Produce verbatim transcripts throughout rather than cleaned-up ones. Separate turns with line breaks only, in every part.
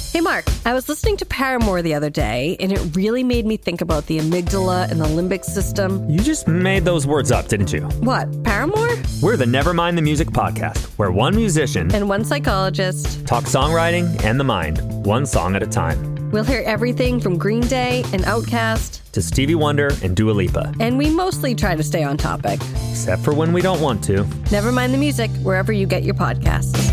Hey, Mark, I was listening to Paramore the other day, and it really made me think about the amygdala and the limbic system.
You just made those words up, didn't you?
What, Paramore?
We're the Nevermind the Music podcast, where one musician
and one psychologist
talk songwriting and the mind, one song at a time.
We'll hear everything from Green Day and Outkast
to Stevie Wonder and Dua Lipa.
And we mostly try to stay on topic.
Except for when we don't want to.
Nevermind the Music, wherever you get your podcasts.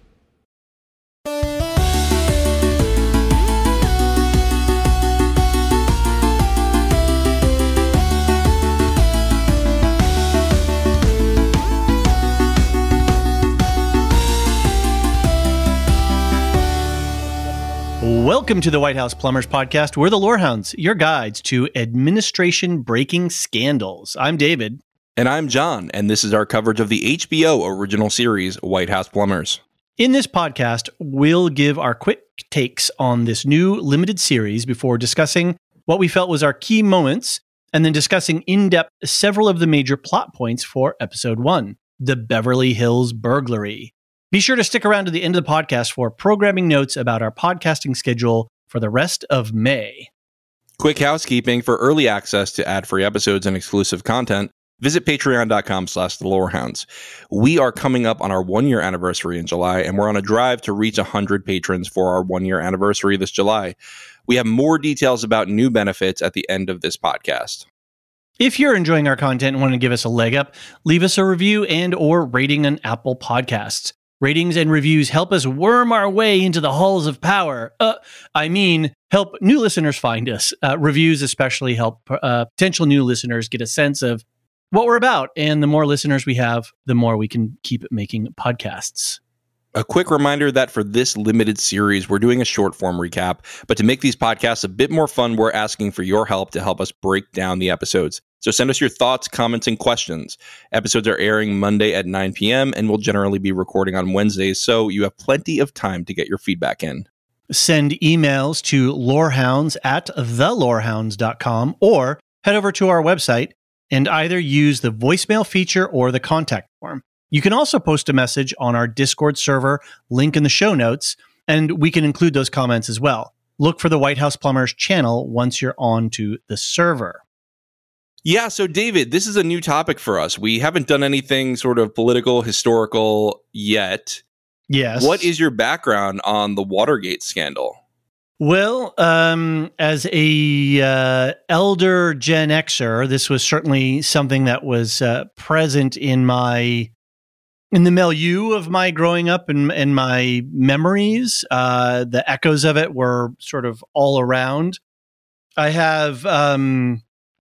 Welcome to the White House Plumbers Podcast. We're the Lorehounds, your guides to administration-breaking scandals. I'm David.
And I'm John, and this is our coverage of the H B O original series, White House Plumbers.
In this podcast, we'll give our quick takes on this new limited series before discussing what we felt was our key moments, and then discussing in-depth several of the major plot points for episode one, the Beverly Hills burglary. Be sure to stick around to the end of the podcast for programming notes about our podcasting schedule for the rest of May.
Quick housekeeping: for early access to ad-free episodes and exclusive content, visit patreon.com slash the Lorehounds. We are coming up on our one-year anniversary in July, and we're on a drive to reach one hundred patrons for our one-year anniversary this July. We have more details about new benefits at the end of this podcast.
If you're enjoying our content and want to give us a leg up, leave us a review and or rating on Apple Podcasts. Ratings and reviews help us worm our way into the halls of power. Uh, I mean, help new listeners find us. Uh, reviews especially help uh, potential new listeners get a sense of what we're about. And the more listeners we have, the more we can keep making podcasts.
A quick reminder that for this limited series, we're doing a short form recap. But to make these podcasts a bit more fun, we're asking for your help to help us break down the episodes. So send us your thoughts, comments, and questions. Episodes are airing Monday at nine p.m. and we'll generally be recording on Wednesdays, so you have plenty of time to get your feedback in.
Send emails to lorehounds at the lorehounds dot com or head over to our website and either use the voicemail feature or the contact form. You can also post a message on our Discord server, link in the show notes, and we can include those comments as well. Look for the White House Plumbers channel once you're on to the server.
Yeah, so David, this is a new topic for us. We haven't done anything sort of political, historical yet.
Yes.
What is your background on the Watergate scandal?
Well, um, as a uh, elder Gen Xer, this was certainly something that was uh, present in my in the milieu of my growing up and, and my memories. Uh, the echoes of it were sort of all around. I have um,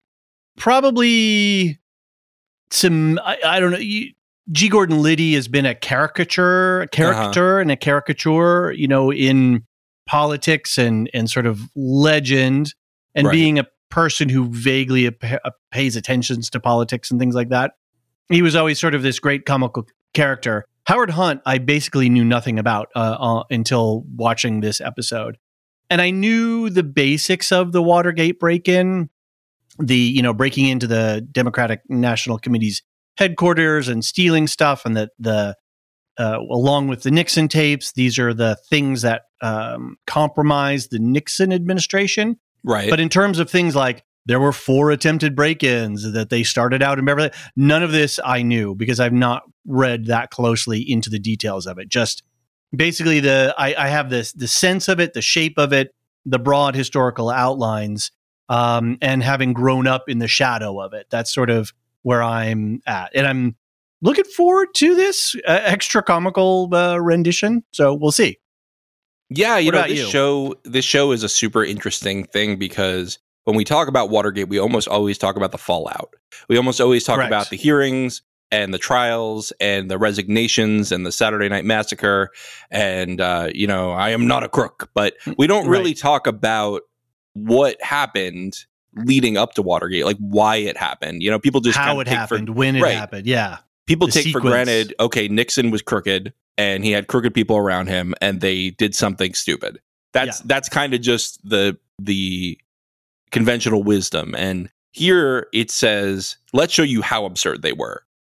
probably some, I, I don't know, you, G. Gordon Liddy has been a caricature, a character uh-huh. and a caricature, you know, in politics and, and sort of legend, and right. being a person who vaguely ap- pays attention to politics and things like that. He was always sort of this great comical character. Howard Hunt, I basically knew nothing about uh, uh, until watching this episode. And I knew the basics of the Watergate break-in, the, you know, breaking into the Democratic National Committee's headquarters and stealing stuff, and that the, uh, along with the Nixon tapes, these are the things that um, compromised the Nixon administration.
Right.
But in terms of things like there were four attempted break-ins, that they started out in Beverly, none of this I knew because I've not read that closely into the details of it. Just basically the I, I have this the sense of it, the shape of it, the broad historical outlines, um, and having grown up in the shadow of it. That's sort of where I'm at. And I'm looking forward to this uh, extra comical uh, rendition. So we'll see.
Yeah, you
what
know,
about
this
you?
show this show is a super interesting thing because when we talk about Watergate, we almost always talk about the fallout. We almost always talk
Correct.
about the hearings and the trials and the resignations and the Saturday Night Massacre. And, uh, you know, I am not a crook, but we don't really
Right.
talk about what happened leading up to Watergate, like why it happened. You know, people just
How
kind of
it
take
happened,
for,
when it
right.
happened. Yeah.
People
The
take
sequence.
for granted, okay, Nixon was crooked and he had crooked people around him and they did something stupid. That's
Yeah.
that's kind of just the the conventional wisdom. And here it says, let's show you how absurd they were.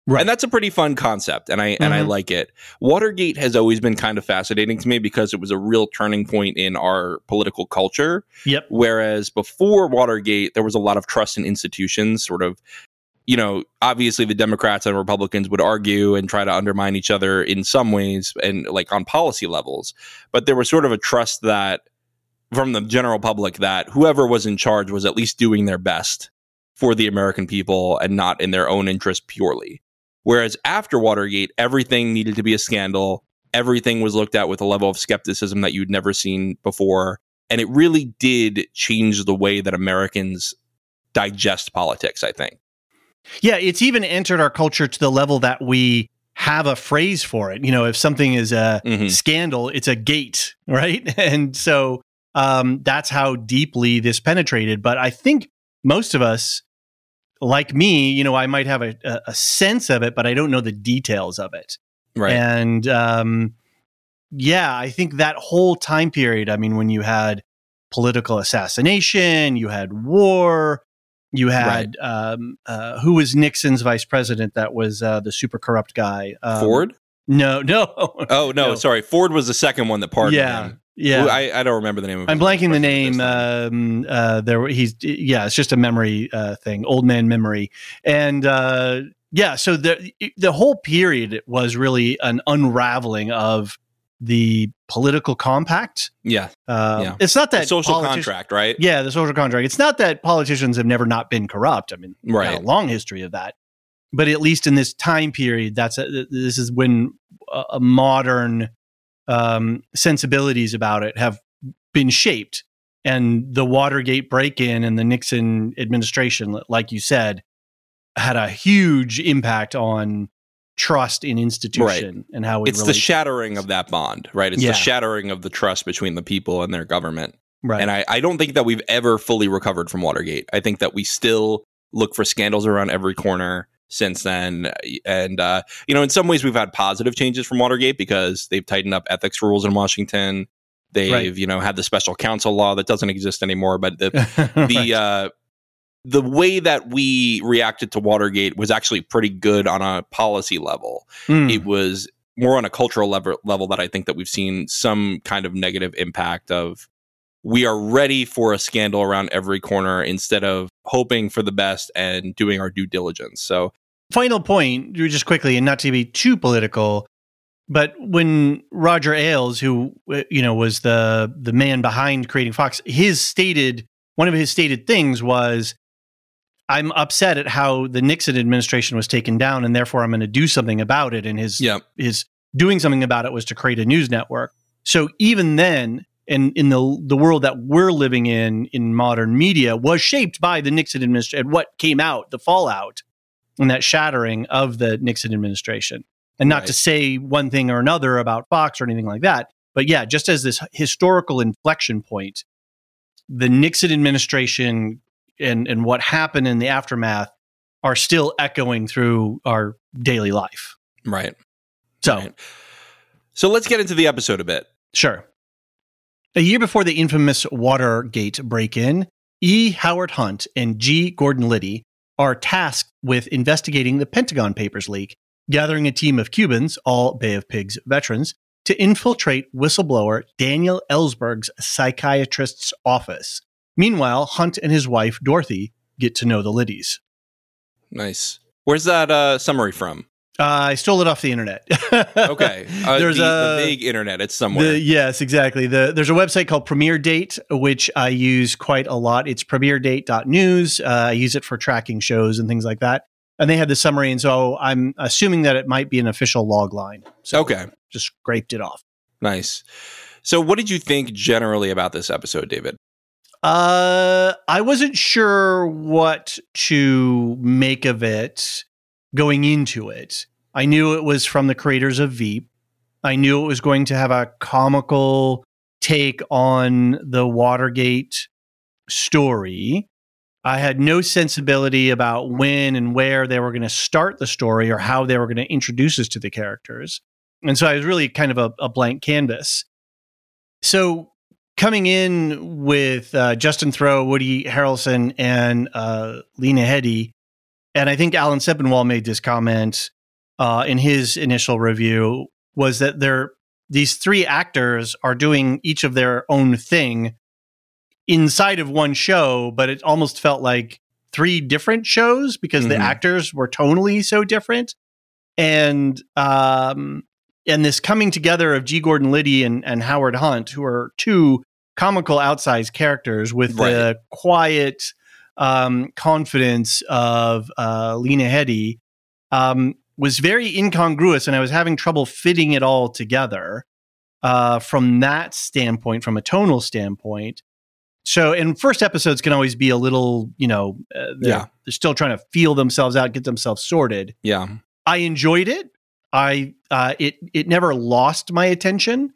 Right. And that's a pretty fun concept, and I mm-hmm. and I like it. Watergate has always been kind of fascinating to me because it was a real turning point in our political culture.
Yep.
Whereas before Watergate, there was a lot of trust in institutions, sort of, you know, obviously the Democrats and Republicans would argue and try to undermine each other in some ways and like on policy levels. But there was sort of a trust that from the general public that whoever was in charge was at least doing their best for the American people and not in their own interest purely. Whereas after Watergate, everything needed to be a scandal. Everything was looked at with a level of skepticism that you'd never seen before. And it really did change the way that Americans digest politics, I think.
Yeah, it's even entered our culture to the level that we have a phrase for it. You know, if something is a mm-hmm. scandal, it's a gate, right? And so um, that's how deeply this penetrated. But I think most of us, like me, you know, I might have a, a sense of it, but I don't know the details of it.
Right.
And um, yeah, I think that whole time period, I mean, when you had political assassination, you had war, you had, right. um, uh, who was Nixon's vice president? That was uh, the super corrupt guy. Um,
Ford?
No, no.
Oh, no, no, sorry. Ford was the second one that pardoned
yeah.
him.
Yeah,
I, I don't remember the name of
I'm blanking the name. Um, uh, there, he's yeah, it's just a memory uh, thing, old man memory, and uh, yeah. So the the whole period was really an unraveling of the political compact.
Yeah,
uh,
yeah.
It's not that
the social
politi-
contract, right?
Yeah, the social contract. It's not that politicians have never not been corrupt. I mean,
right.
got a long history of that, but at least in this time period, that's a, this is when a, a modern Um, sensibilities about it have been shaped, and the Watergate break-in and the Nixon administration, like you said, had a huge impact on trust in institution
right.
and how we.
It's
relate.
the shattering of that bond, right? It's
yeah.
the shattering of the trust between the people and their government,
right?
And I, I don't think that we've ever fully recovered from Watergate. I think that we still look for scandals around every corner since then. And, uh, you know, in some ways we've had positive changes from Watergate because they've tightened up ethics rules in Washington. They've, right. you know, had the special counsel law that doesn't exist anymore. But the, the,
right.
uh, the way that we reacted to Watergate was actually pretty good on a policy level. Mm. It was more on a cultural level, level that I think that we've seen some kind of negative impact of, we are ready for a scandal around every corner instead of hoping for the best and doing our due diligence. So,
final point, just quickly, and not to be too political, but when Roger Ailes, who you know was the the man behind creating Fox, his stated one of his stated things was, "I'm upset at how the Nixon administration was taken down, and therefore I'm going to do something about it." And his
yeah.
his doing something about it was to create a news network. So even then, and in the the world that we're living in in modern media, was shaped by the Nixon administration. What came out, the fallout. And that shattering of the Nixon administration. And not right. to say one thing or another about Fox or anything like that, but yeah, just as this historical inflection point, the Nixon administration and, and what happened in the aftermath are still echoing through our daily life.
Right.
So,
right. So let's get into the episode a bit.
Sure. A year before the infamous Watergate break-in, E. Howard Hunt and G. Gordon Liddy are tasked with investigating the Pentagon Papers leak, gathering a team of Cubans, all Bay of Pigs veterans, to infiltrate whistleblower Daniel Ellsberg's psychiatrist's office. Meanwhile, Hunt and his wife, Dorothy, get to know the Liddys.
Nice. Where's that uh, summary from?
Uh, I stole it off the internet.
Okay. Uh,
there's
the,
a,
the big internet. It's somewhere.
The, yes, exactly. The, there's a website called Premiere Date, which I use quite a lot. It's premiere date dot news. Uh, I use it for tracking shows and things like that. And they had the summary. And so I'm assuming that it might be an official log line. So
okay.
Just scraped it off.
Nice. So what did you think generally about this episode, David?
Uh, I wasn't sure what to make of it going into it. I knew it was from the creators of Veep. I knew it was going to have a comical take on the Watergate story. I had no sensibility about when and where they were going to start the story or how they were going to introduce us to the characters. And so I was really kind of a, a blank canvas. So coming in with uh, Justin Theroux, Woody Harrelson, and uh, Lena Headey, and I think Alan Sepinwall made this comment uh, in his initial review was that they're these three actors are doing each of their own thing inside of one show, but it almost felt like three different shows because mm-hmm. the actors were tonally so different. And um, and this coming together of G. Gordon Liddy and, and Howard Hunt, who are two comical outsized characters with right. the quiet um, confidence of uh, Lena Headey, um, was very incongruous, and I was having trouble fitting it all together uh, from that standpoint, from a tonal standpoint. So, and first episodes can always be a little, you know, uh, they're,
yeah.
they're still trying to feel themselves out, get themselves sorted.
Yeah.
I enjoyed it. I uh, it it never lost my attention,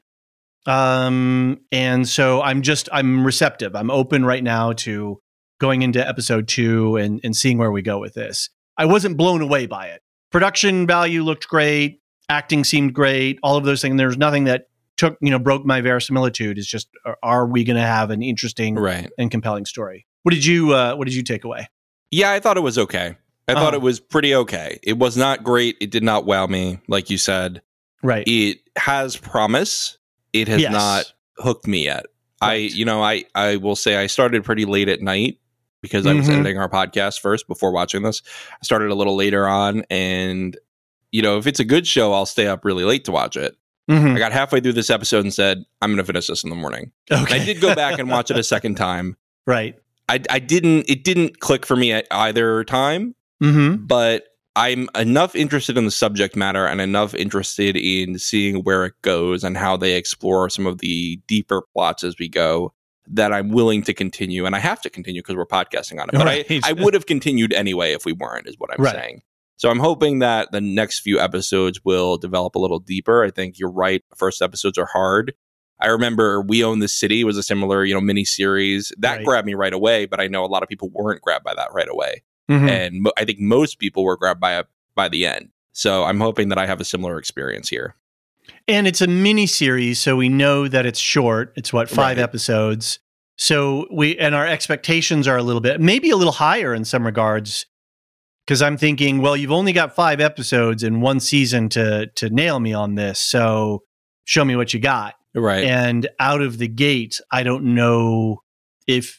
um, and so I'm just I'm receptive. I'm open right now to going into episode two and and seeing where we go with this. I wasn't blown away by it. Production value looked great. Acting seemed great. All of those things. There's nothing that took you know broke my verisimilitude. It's just are, are we going to have an interesting
right.
and compelling story? What did you uh, What did you take away?
Yeah, I thought it was okay. I
uh-huh.
thought it was pretty okay. It was not great. It did not wow me, like you said.
Right.
It has promise. It has
yes.
not hooked me yet.
Right.
I, you know, I, I will say I started pretty late at night because I was
mm-hmm.
editing our podcast first before watching this. I started a little later on, and you know, if it's a good show, I'll stay up really late to watch it.
Mm-hmm.
I got halfway through this episode and said, I'm going to finish this in the morning.
Okay.
And I did go back and watch it a second time.
Right.
I, I didn't, it didn't click for me at either time.
Mm-hmm.
But I'm enough interested in the subject matter and enough interested in seeing where it goes and how they explore some of the deeper plots as we go that I'm willing to continue. And I have to continue because we're podcasting on it. But
right.
I, I would have continued anyway if we weren't, is what I'm
right.
saying. So I'm hoping that the next few episodes will develop a little deeper. I think you're right. The first episodes are hard. I remember We Own the City was a similar, you know, mini series that
right.
grabbed me right away. But I know a lot of people weren't grabbed by that right away.
Mm-hmm.
And mo- I think most people were grabbed by a, by the end. So I'm hoping that I have a similar experience here.
And it's a mini series, so we know that it's short. It's what, five
right.
episodes. So we and our expectations are a little bit, maybe a little higher in some regards. Because I'm thinking, well, you've only got five episodes in one season to to nail me on this. So show me what you got.
Right.
And out of the gate, I don't know if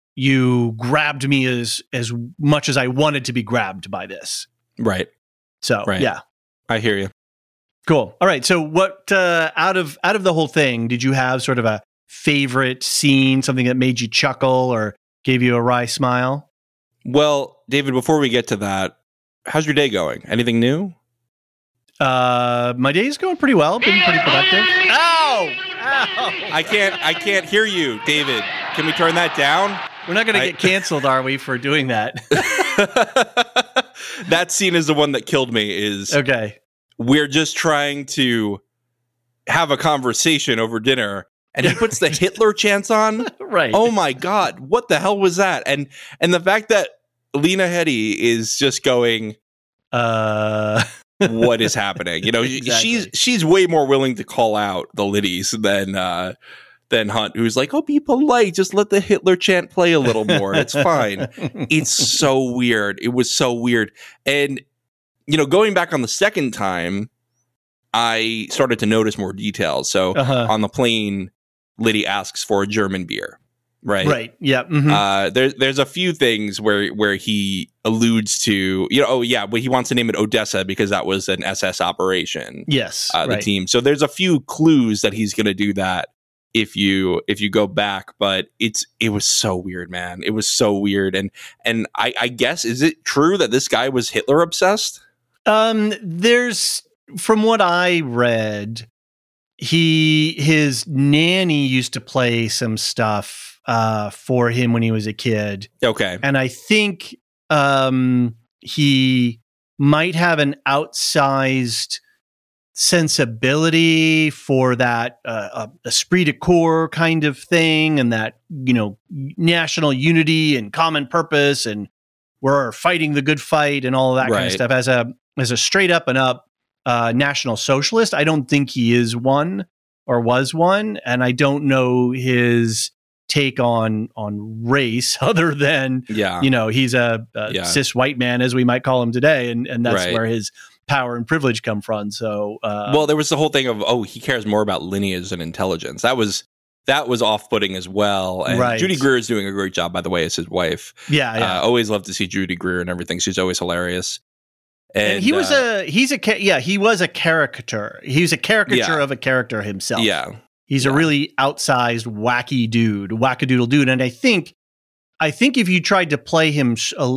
you grabbed me as as much as I wanted to be grabbed by this.
Right.
So,
right.
yeah.
I hear you.
Cool. All right. So what uh, out of out of the whole thing, did you have sort of a favorite scene, something that made you chuckle or gave you a wry smile?
Well, David, before we get to that, how's your day going? Anything new?
Uh, my day's going pretty well. Been pretty productive. Ow! Ow!
I can't I can't hear you, David. Can we turn that down?
We're not going to
I...
get canceled, are we, for doing that?
That scene is the one that killed me. Is
okay.
We're just trying to have a conversation over dinner, and he puts the Hitler chants on.
Right.
Oh my God! What the hell was that? And and the fact that Lena Headey is just going,
uh,
what is happening? You know,
exactly.
she's she's way more willing to call out the Liddies than uh, than Hunt, who's like, oh, be polite, just let the Hitler chant play a little more. It's fine. It's so weird. It was so weird. And you know, going back on the second time, I started to notice more details. So
uh-huh.
on the plane, Liddy asks for a German beer. Right.
Right. Yeah. Mm-hmm.
Uh, there's there's a few things where where he alludes to, you know, oh yeah, but he wants to name it Odessa because that was an S S operation.
Yes.
Uh, the
right.
team. So there's a few clues that he's going to do that if you if you go back. But it's it was so weird, man. It was so weird. And and I, I guess, is it true that this guy was Hitler obsessed?
Um, there's from what I read, he his nanny used to play some stuff uh for him when he was a kid.
Okay.
And I think um he might have an outsized sensibility for that uh, uh, esprit de corps kind of thing, and that, you know, national unity and common purpose, and we're fighting the good fight and all of that
right.
kind of stuff. As a as a straight up and up uh national socialist, I don't think he is one or was one, and I don't know his take on on race other than
yeah
you know he's a, a
yeah.
cis white man, as we might call him today, and and that's
right.
where his power and privilege come from. So, uh,
well, there was the whole thing of, oh, he cares more about lineage and intelligence. That was that was off-putting as well. And
right.
Judy Greer is doing a great job, by the way, as his wife.
Yeah, yeah.
Uh, always love to see Judy Greer and everything. She's always hilarious.
And, and he was
uh,
a he's a yeah he was a caricature. He was a caricature
yeah.
of a character himself.
Yeah,
he's
yeah.
a really outsized, wacky dude, wackadoodle dude. And I think, I think if you tried to play him a,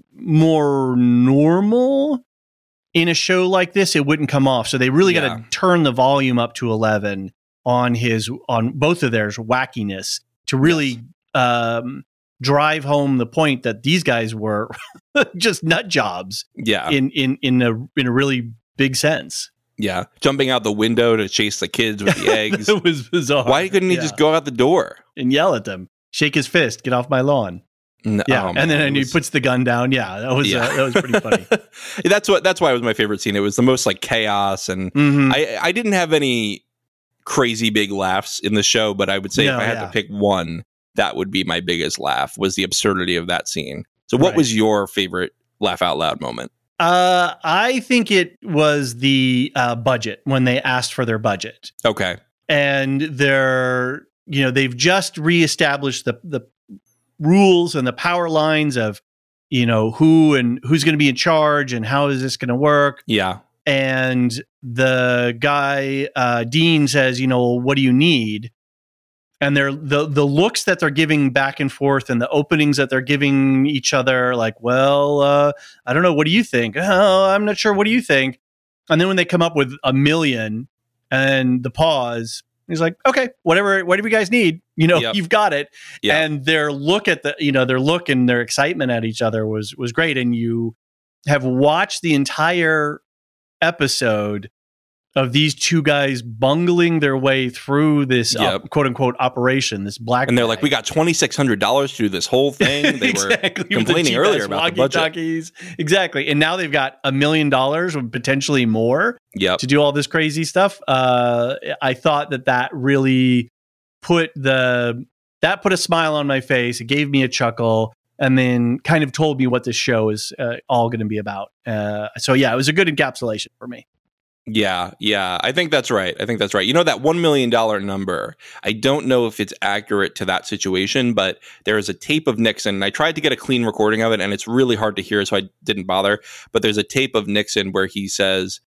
more normal in a show like this, it wouldn't come off. So they really
yeah.
got to turn the volume up to eleven on his on both of theirs wackiness to really yes. um, drive home the point that these guys were just nut jobs.
Yeah,
in in in a in a really big sense.
Yeah, jumping out the window to chase the kids with the eggs.
It was bizarre.
Why couldn't he yeah. just go out the door
and yell at them? Shake his fist. Get off my lawn.
No,
yeah,
oh,
and
man,
then and
was,
he puts the gun down. Yeah, that was yeah. Uh, that was pretty funny.
that's what that's why it was my favorite scene. It was the most like chaos, and
mm-hmm.
I I didn't have any crazy big laughs in the show, but I would say
no,
if I had
yeah.
to pick one, that would be my biggest laugh. Was the absurdity of that scene. So, what
right.
was your favorite laugh out loud moment?
Uh, I think it was the uh, budget when they asked for their budget.
Okay,
and they're you know they've just reestablished the the rules and the power lines of you know who and who's going to be in charge and how is this going to work.
Yeah,
and the guy uh, Dean says, you know, what do you need? And they're the the looks that they're giving back and forth and the openings that they're giving each other, like, well, uh, I don't know. What do you think? Oh, I'm not sure. What do you think? And then when they come up with a million and the pause, he's like, okay, whatever, whatever you guys need, you know,
yep.
you've got it.
Yep.
And their look at the, you know, their look and their excitement at each other was was great. And you have watched the entire episode of these two guys bungling their way through this
yep.
uh, quote unquote operation, this black.
And they're
bag.
like, we got twenty-six hundred dollars to do this whole thing. They
exactly.
were complaining
the
earlier about the budget.
Talkies. Exactly. And now they've got a million dollars or potentially more
yep.
to do all this crazy stuff. Uh, I thought that that really put the, that put a smile on my face. It gave me a chuckle and then kind of told me what this show is uh, all going to be about. Uh, so yeah, it was a good encapsulation for me.
Yeah, yeah, I think that's right. I think that's right. You know, that one million dollars number, I don't know if it's accurate to that situation, but there is a tape of Nixon. And I tried to get a clean recording of it, and it's really hard to hear, so I didn't bother. But there's a tape of Nixon where he says,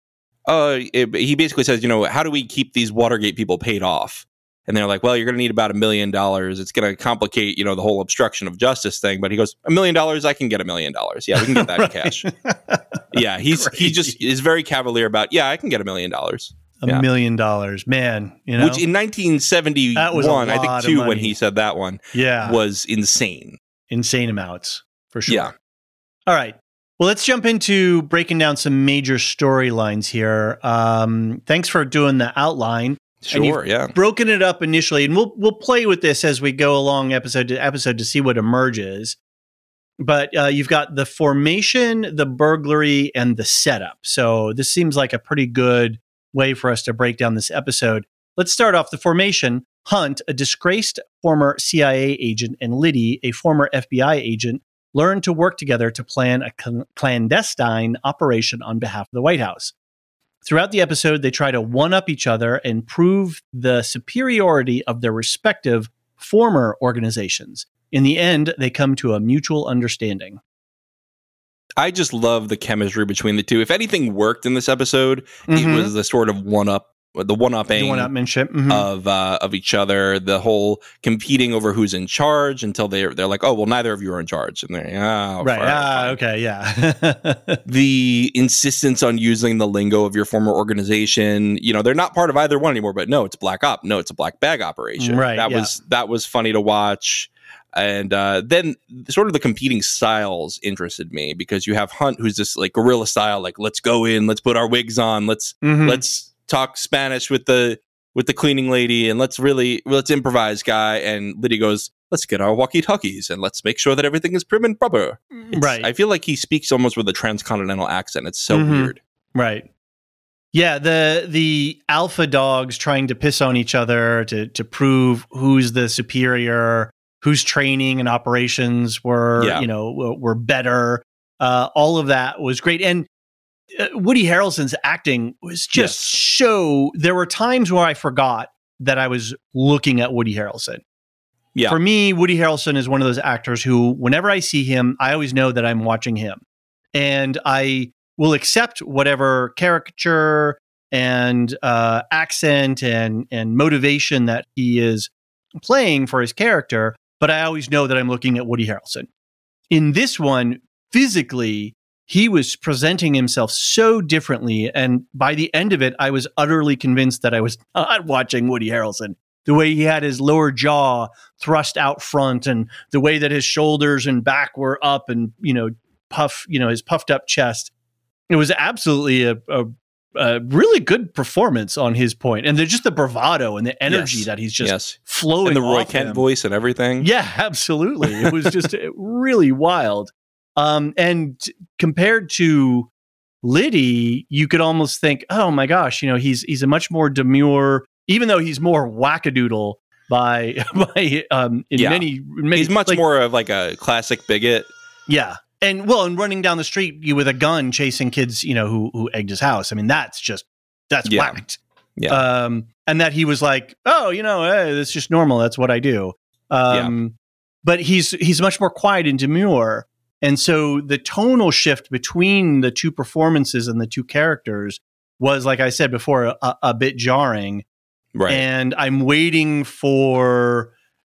uh, it, he basically says, you know, how do we keep these Watergate people paid off? And they're like, well, you're going to need about a million dollars. It's going to complicate, you know, the whole obstruction of justice thing. But he goes, a million dollars, I can get a million dollars. Yeah, we can get that right. in cash. Yeah, he's Crazy. he just is very cavalier about, yeah, I can get a million dollars.
A
yeah.
million dollars, man. You know?
Which in nineteen seventy-one, I think two, when he said that one,
yeah.
was insane.
Insane amounts, for sure.
Yeah.
All right. Well, let's jump into breaking down some major storylines here. Um, thanks for doing the outline.
Sure, yeah.
Broken it up initially, and we'll we'll play with this as we go along episode to episode to see what emerges. But uh, you've got the formation, the burglary, and the setup. So this seems like a pretty good way for us to break down this episode. Let's start off the formation. Hunt, a disgraced former C I A agent, and Liddy, a former F B I agent, learn to work together to plan a cl- clandestine operation on behalf of the White House. Throughout the episode, they try to one-up each other and prove the superiority of their respective former organizations. In the end, they come to a mutual understanding.
I just love the chemistry between the two. If anything worked in this episode,
mm-hmm.
it was the sort of one-up, the one-upping
the one-upmanship mm-hmm.
of uh, of each other. The whole competing over who's in charge until they're they're like, oh well, neither of you are in charge, and they're oh,
right,
fine,
ah,
fine.
okay, yeah.
The insistence on using the lingo of your former organization. You know, they're not part of either one anymore. But no, it's black op. No, it's a black bag operation.
Right.
That
yeah.
was that was funny to watch. And uh, then sort of the competing styles interested me because you have Hunt, who's this like guerrilla style, like let's go in, let's put our wigs on, let's
mm-hmm.
let's talk Spanish with the with the cleaning lady, and let's really let's improvise, guy. And Liddy goes, let's get our walkie talkies and let's make sure that everything is prim and proper. It's,
right.
I feel like he speaks almost with a transcontinental accent. It's so
mm-hmm.
weird.
Right. Yeah, the the alpha dogs trying to piss on each other to to prove who's the superior, whose training and operations were, yeah. you know, were better. Uh, all of that was great. And uh, Woody Harrelson's acting was just
Yes.
so. There were times where I forgot that I was looking at Woody Harrelson.
Yeah.
For me, Woody Harrelson is one of those actors who, whenever I see him, I always know that I'm watching him. And I will accept whatever caricature and uh, accent and, and motivation that he is playing for his character, but I always know that I'm looking at Woody Harrelson. In this one, physically, he was presenting himself so differently. And by the end of it, I was utterly convinced that I was not watching Woody Harrelson. The way he had his lower jaw thrust out front and the way that his shoulders and back were up and, you know, puff, you know, his puffed up chest. It was absolutely a, a, a really good performance on his point. And there's just the bravado and the energy
Yes.
that he's just
Yes.
flowing
And the Roy
off
Kent
him.
voice and everything.
Yeah, absolutely. It was just really wild. Um, and t- compared to Liddy, you could almost think, oh my gosh, you know, he's he's a much more demure, even though he's more wackadoodle by by um in
Yeah.
many, many
He's much
like,
more of like a classic bigot.
yeah. And well, and running down the street you with a gun chasing kids, you know, who who egged his house. I mean, that's just that's
Yeah.
whacked.
Yeah.
Um, and that he was like, oh, you know, hey, that's just normal. That's what I do. Um, but he's he's much more quiet and demure. And so the tonal shift between the two performances and the two characters was, like I said before, a, a bit jarring.
Right.
And I'm waiting for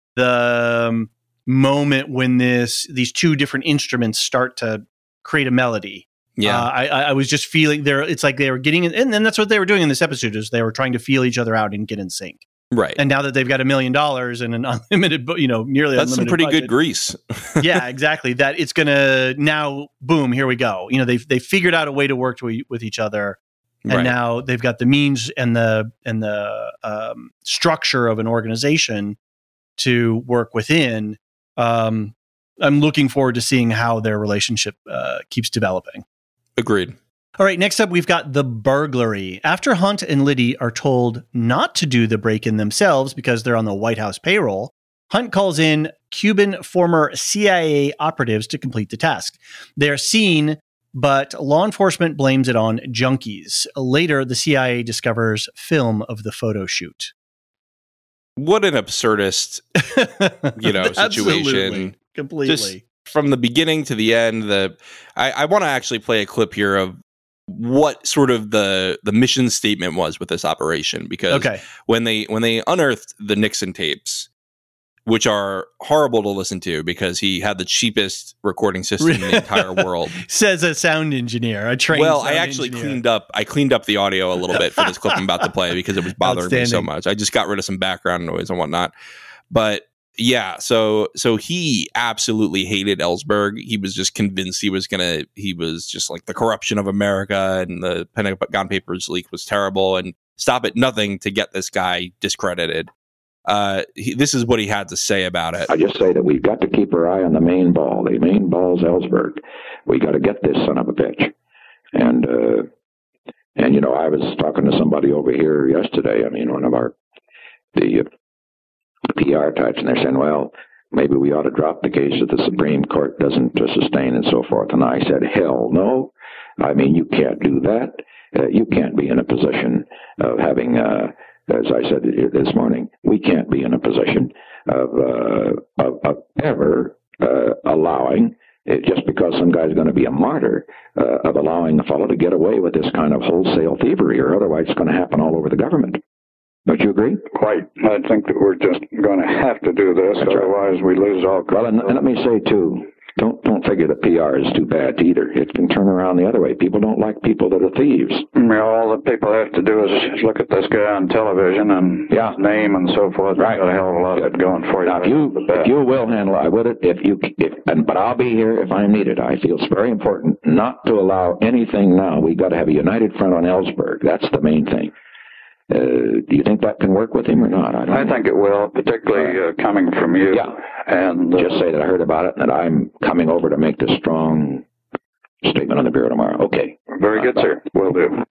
the um, moment when this these two different instruments start to create a melody.
yeah.
Uh, I, I was just feeling there. It's like they were getting, in, and then that's what they were doing in this episode is they were trying to feel each other out and get in sync.
right.
And now that they've got a million dollars and an unlimited, bu- you know, nearly
That's some
unlimited
pretty good
budget,
grease.
yeah, exactly. That it's gonna now, boom, here we go. You know, they've they figured out a way to work to, with each other, and
Right.
now they've got the means and the and the um, structure of an organization to work within. Um, I'm looking forward to seeing how their relationship uh, keeps developing.
Agreed.
All right, next up, we've got the burglary. After Hunt and Liddy are told not to do the break-in themselves because they're on the White House payroll, Hunt calls in Cuban former C I A operatives to complete the task. They're seen, but law enforcement blames it on junkies. Later, the C I A discovers film of the photo shoot.
What an absurdist, you know,
Absolutely.
situation.
Completely.
Just from the beginning to the end. The I, I want to actually play a clip here of what sort of the the mission statement was with this operation, because
Okay.
when they when they unearthed the Nixon tapes, which are horrible to listen to because he had the cheapest recording system in the entire world.
Says a sound engineer, a trained
Well,
sound
I actually
engineer.
cleaned up I cleaned up the audio a little bit for this clip I'm about to play because it was bothering me so
Outstanding.
much. I just got rid of some background noise and whatnot. But yeah, so so he absolutely hated Ellsberg. He was just convinced he was gonna he was just like the corruption of America, and the Pentagon Papers leak was terrible, and stop at nothing to get this guy discredited. Uh, he, this is what he had to say about it.
I just say that we've got to keep our eye on the main ball. The main ball's Ellsberg. We got to get this son of a bitch. And uh, and you know, I was talking to somebody over here yesterday. I mean, one of our the uh, P R types, and they're saying, well, maybe we ought to drop the case if the Supreme Court doesn't uh, sustain and so forth. And I said, hell no. I mean, you can't do that. Uh, you can't be in a position of having, uh, as I said this morning, we can't be in a position of, uh, of, of ever uh, allowing, uh, just because some guy's going to be a martyr, uh, of allowing a fellow to get away with this kind of wholesale thievery, or otherwise it's going to happen all over the government. Don't you agree?
Quite. I think that we're just going to have to do this,
That's right.
otherwise we lose all
Well, and, and let me say, too, don't don't figure that P R is too bad either. It can turn around the other way. People don't like people that are thieves.
You know, all that people have to do is look at this guy on television and
Yeah.
his name and so forth.
Right.
You've got a hell of a lot of it going for you.
Now, if you
The best.
if you will handle, I would it. If you if and but I'll be here if I'm needed. I feel it's very important not to allow anything now. We got to have a united front on Ellsberg. That's the main thing. Uh, do you think that can work with him or not? I don't
I
know.
think it will, particularly uh, coming from you.
Yeah.
And uh,
Just say that I heard about it and that I'm coming over to make this strong statement on the Bureau tomorrow. Okay.
very good, sir. Will do.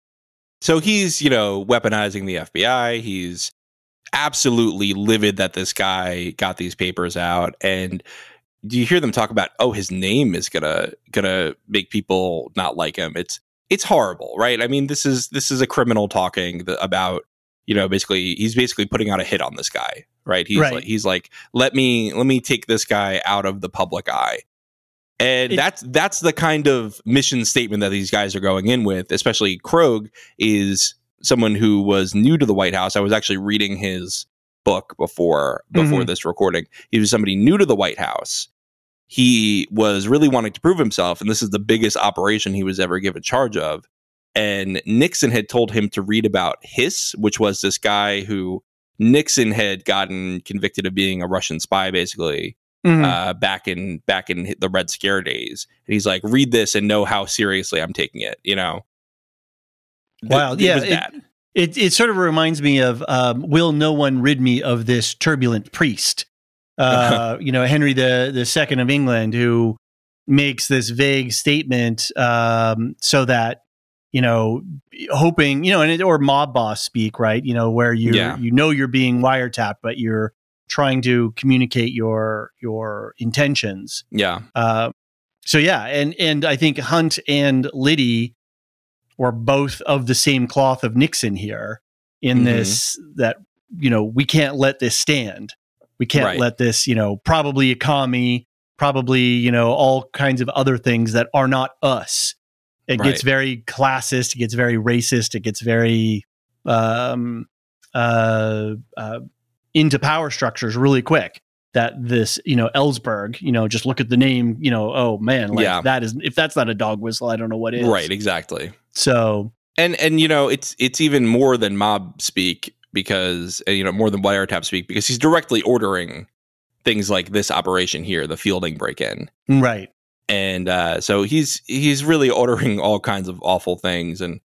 So he's, you know, weaponizing the F B I. He's absolutely livid that this guy got these papers out. And do you hear them talk about, oh, his name is gonna gonna make people not like him? It's it's horrible, right? I mean, this is this is a criminal talking the, about, you know, basically he's basically putting out a hit on this guy, right? He's
Right.
like he's like let me let me take this guy out of the public eye. And
It-
that's that's the kind of mission statement that these guys are going in with, especially Krogh is someone who was new to the White House. I was actually reading his book before before
Mhm.
this recording. He was somebody new to the White House. He was really wanting to prove himself, and this is the biggest operation he was ever given charge of. And Nixon had told him to read about Hiss, which was this guy who Nixon had gotten convicted of being a Russian spy, basically,
Mhm.
uh, back in back in the Red Scare days. And he's like, read this and know how seriously I'm taking it. You know, Th-
Wow,
it
yeah,
was
it-
bad.
It it sort of reminds me of um, "Will no one rid me of this turbulent priest?" Uh, you know, Henry the the Second of England, who makes this vague statement um, so that you know, hoping you know, and it, or mob boss speak, right? You know, where you
Yeah.
you know you're being wiretapped, but you're trying to communicate your your intentions.
Yeah,
Uh, so yeah, and and I think Hunt and Liddy were both of the same cloth of Nixon here in
Mhm.
this that you know we can't let this stand. We can't
Right.
let this you know probably a commie, probably you know all kinds of other things that are not us. It
Right.
gets very classist. It gets very racist. It gets very um, uh, uh, into power structures really quick. That this, you know, Ellsberg, you know, just look at the name, you know, oh man, like
Yeah.
that is, if that's not a dog whistle, I don't know what is.
right, exactly.
So,
And and you know, it's it's even more than mob speak because uh, you know more than wiretap speak because he's directly ordering things like this operation here, the Fielding break-in.
right.
And uh, so he's he's really ordering all kinds of awful things. And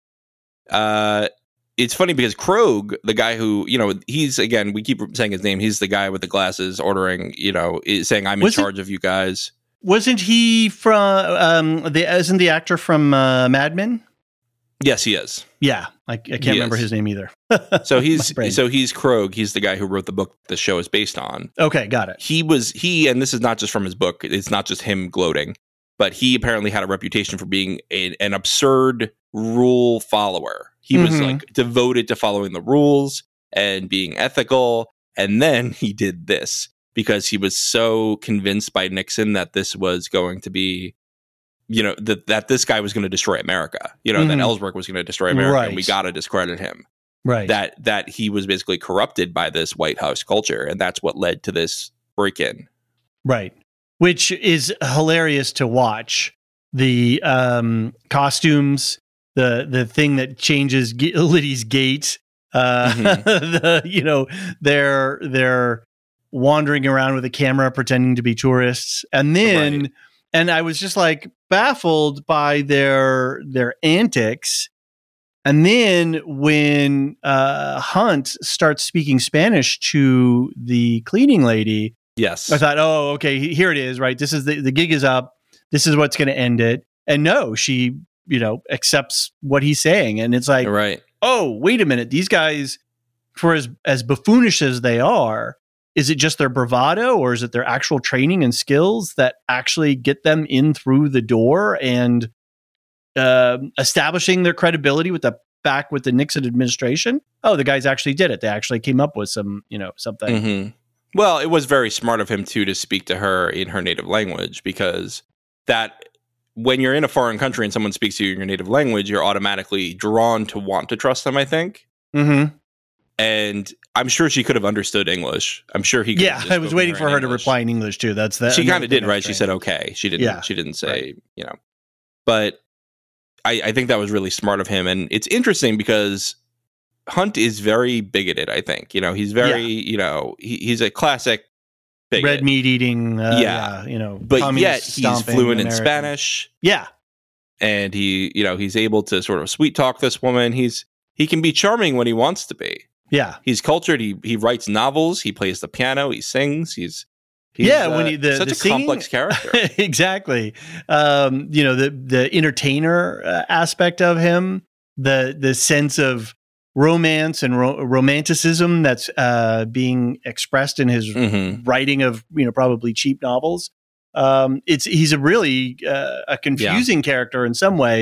uh, it's funny because Krogh, the guy who, you know, he's, again, we keep saying his name. He's the guy with the glasses ordering, you know, is saying, I'm in
Was it-
charge of you guys.
Wasn't he from, um, the, isn't the actor from uh, Mad Men?
Yes, he is.
Yeah. I, I can't
He
remember
is.
his name either.
So
My
he's
brain.
so he's Krogh. He's the guy who wrote the book the show is based on.
Okay. Got it.
He was, he, and this is not just from his book. It's not just him gloating, but he apparently had a reputation for being a, an absurd rule follower. He was
Mhm.
like devoted to following the rules and being ethical. And then he did this because he was so convinced by Nixon that this was going to be, you know, that, that this guy was going to destroy America, you know, that
Mhm.
Ellsberg was going to destroy America and we
Right.
got to discredit him.
Right.
That, that he was basically corrupted by this White House culture. And that's what led to this break-in.
Right. Which is hilarious to watch. The um, costumes, the the thing that changes G- Liddy's gait, uh,
Mhm.
the you know they're they're wandering around with a camera pretending to be tourists, and then
Right.
and I was just like baffled by their their antics. And then when uh, Hunt starts speaking Spanish to the cleaning lady,
Yes.
I thought, oh, okay, he- here it is, right? This is the, the gig is up. This is what's going to end it. And no, she, you know, accepts what he's saying. And it's like,
right.
oh, wait a minute. These guys, for as, as buffoonish as they are, is it just their bravado or is it their actual training and skills that actually get them in through the door and uh, establishing their credibility with the back with the Nixon administration? Oh, the guys actually did it. They actually came up with some, you know, something.
hmm Well, it was very smart of him too to speak to her in her native language because that when you're in a foreign country and someone speaks to you in your native language, you're automatically drawn to want to trust them, I think.
Mm-hmm.
And I'm sure she could have understood English. I'm sure he could
Yeah,
have just
I was
spoken
waiting
to
for her
in
to
English.
reply in English too. That's that.
She kind of did,
that's
right? She said
strange.
okay. She didn't
Yeah.
she didn't say,
Right.
you know. But I, I think that was really smart of him. And it's interesting because Hunt is very bigoted, I think. You know, he's very, you know, he, he's a classic bigot.
red meat eating. Uh,
Yeah.
yeah, you know,
But
communist
yet he's
stomping
fluent in
American.
Spanish.
Yeah,
And he, you know, he's able to sort of sweet talk this woman. He's he can be charming when he wants to be.
yeah,
He's cultured. He he writes novels. He plays the piano. He sings. He's, he's
yeah.
uh,
When he the
such
the
a
singing-
complex character.
exactly. Um, you know, the the entertainer uh, aspect of him, the the sense of romance and ro- romanticism that's uh, being expressed in his
hmm
writing of you know probably cheap novels. Um, it's he's a really uh, a confusing character in some ways,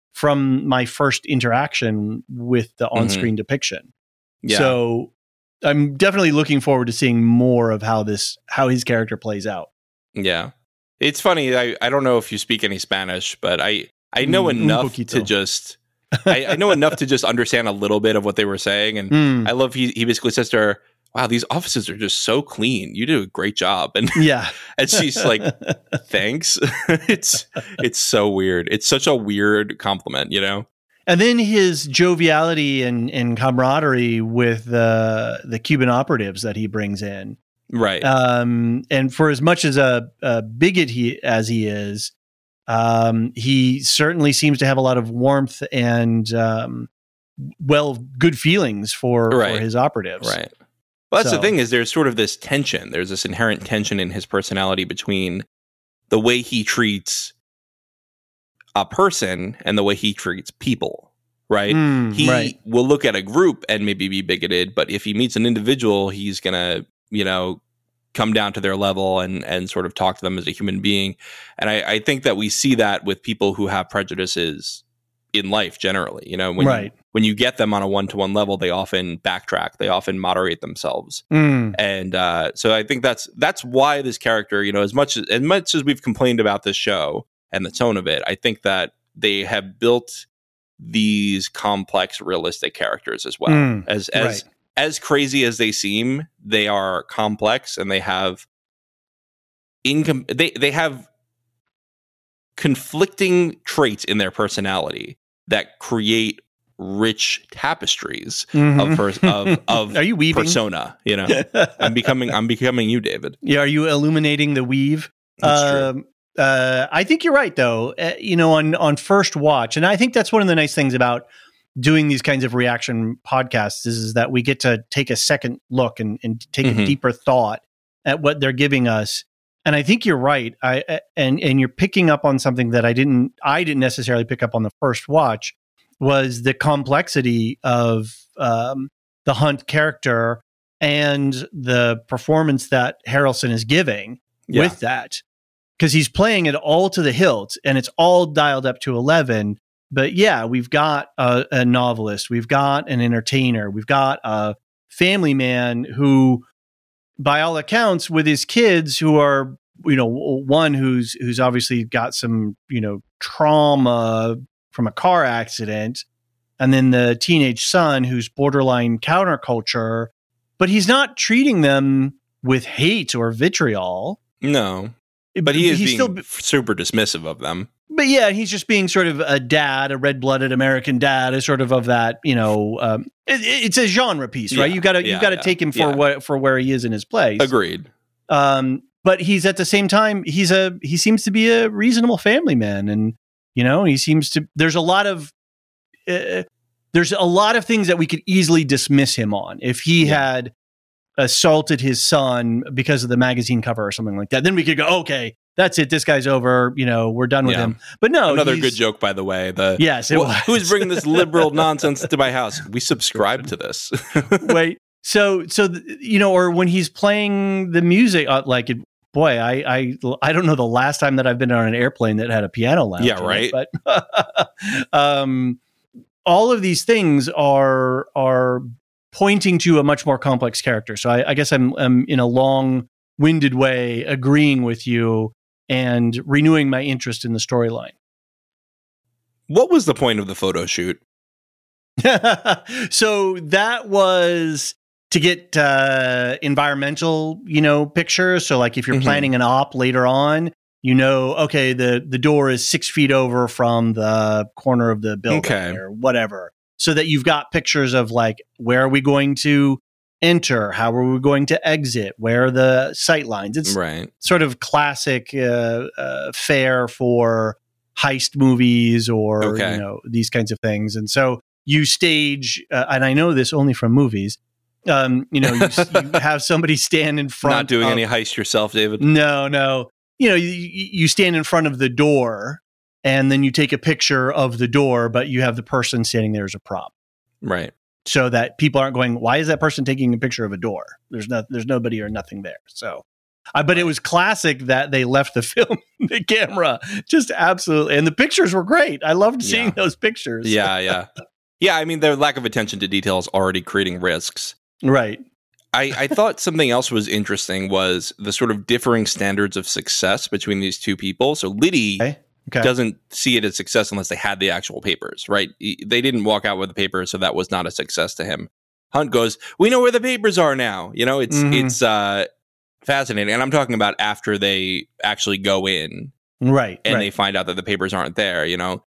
from my first interaction with the on-screen mm-hmm. depiction. Yeah. So I'm definitely looking forward to seeing more of how this how his character plays out.
Yeah. It's funny, I, I don't know if you speak any Spanish, but I, I know mm, enough to just I, I know enough to just understand a little bit of what they were saying. And mm. I love he he basically says to her, wow, these offices are just so clean. You do a great job. And
yeah.
and she's like, thanks. it's it's so weird. It's such a weird compliment, you know?
And then his joviality and, and camaraderie with the the Cuban operatives that he brings in.
Right.
Um, and for as much as a, a bigot he as he is, um, he certainly seems to have a lot of warmth and um, well, good feelings for,
right.
for his operatives.
Right. Well, that's
so.
the thing is there's sort of this tension. There's this inherent tension in his personality between the way he treats a person and the way he treats people. Right.
Mm,
he
right.
will look at a group and maybe be bigoted, but if he meets an individual, he's going to, you know, come down to their level and and sort of talk to them as a human being. And I, I think that we see that with people who have prejudices in life generally. You know, when
right.
you, when you get them on a one-to-one level, they often backtrack. They often moderate themselves.
Mm.
And uh, so I think that's that's why this character, you know, as much as, as much as we've complained about this show and the tone of it, I think that they have built these complex, realistic characters as well.
Mm.
As as
right.
as crazy as they seem, they are complex and they have income. They they have conflicting traits in their personality that create rich tapestries
mm-hmm.
of pers- of of
are you weaving?
persona. You know, I'm becoming I'm becoming you, David.
Yeah, are you illuminating the weave?
That's
uh,
true.
Uh, I think you're right, though. Uh, you know, on on first watch, and I think that's one of the nice things about doing these kinds of reaction podcasts is, is that we get to take a second look and, and take
mm-hmm.
a deeper thought at what they're giving us. And I think you're right. I and and you're picking up on something that I didn't I didn't necessarily pick up on the first watch, was the complexity of um, the Hunt character and the performance that Harrelson is giving yeah. with that. Because he's playing it all to the hilt and it's all dialed up to eleven. But yeah, we've got a, a novelist, we've got an entertainer, we've got a family man who, by all accounts, with his kids who are, you know, one who's who's obviously got some, you know, trauma from a car accident, and then the teenage son who's borderline counterculture, but he's not treating them with hate or vitriol.
No. But he is
he's
being
still,
super dismissive of them.
But yeah, he's just being sort of a dad, a red-blooded American dad, is sort of of that, you know, um, it, it's a genre piece, right?
Yeah,
you got to
yeah,
you got to
yeah,
take him for
yeah.
what for where he is in his place.
Agreed.
Um, but he's at the same time, he's a he seems to be a reasonable family man, and you know, he seems to. There's a lot of uh, there's a lot of things that we could easily dismiss him on if he yeah. had assaulted his son because of the magazine cover or something like that. Then we could go, okay, that's it. This guy's over. You know, we're done with
yeah.
him. But no,
another good joke, by the way. The
yes, it
wh-
was.
Who's bringing this liberal nonsense to my house? We subscribe to this.
Wait, so so th- you know, or when he's playing the music, uh, like it, boy, I I I don't know the last time that I've been on an airplane that had a piano lounge.
Yeah, right.
It, but um, all of these things are are pointing to a much more complex character. So I, I guess I'm, I'm in a long-winded way agreeing with you and renewing my interest in the storyline.
What was the point of the photo shoot?
So that was to get uh, environmental, you know, pictures. So like if you're mm-hmm. planning an op later on, you know, okay, the, the door is six feet over from the corner of the building
okay.
or whatever. So that you've got pictures of like, where are we going to enter? How are we going to exit? Where are the sight lines? It's
right.
sort of classic uh, uh, fare for heist movies or,
okay.
you know, these kinds of things. And so you stage, uh, and I know this only from movies, um, you know, you, you have somebody stand in front.
Not doing
of,
any heist yourself, David?
No, no. You know, you, you stand in front of the door and then you take a picture of the door, but you have the person standing there as a prop.
Right.
So that people aren't going, why is that person taking a picture of a door? There's no, there's nobody or nothing there. So Uh, but it was classic that they left the film, the camera, just absolutely. And the pictures were great. I loved seeing
Yeah.
those pictures.
Yeah, yeah. Yeah, I mean, their lack of attention to detail is already creating risks.
Right.
I, I thought something else was interesting was the sort of differing standards of success between these two people. So Liddy
Okay. Okay.
doesn't see it as success unless they had the actual papers, right? He- They didn't walk out with the papers, so that was not a success to him. Hunt goes, we know where the papers are now. You know, it's
Mhm.
it's uh, fascinating. And I'm talking about after they actually go in
Right.
and
right.
they find out that the papers aren't there, you know?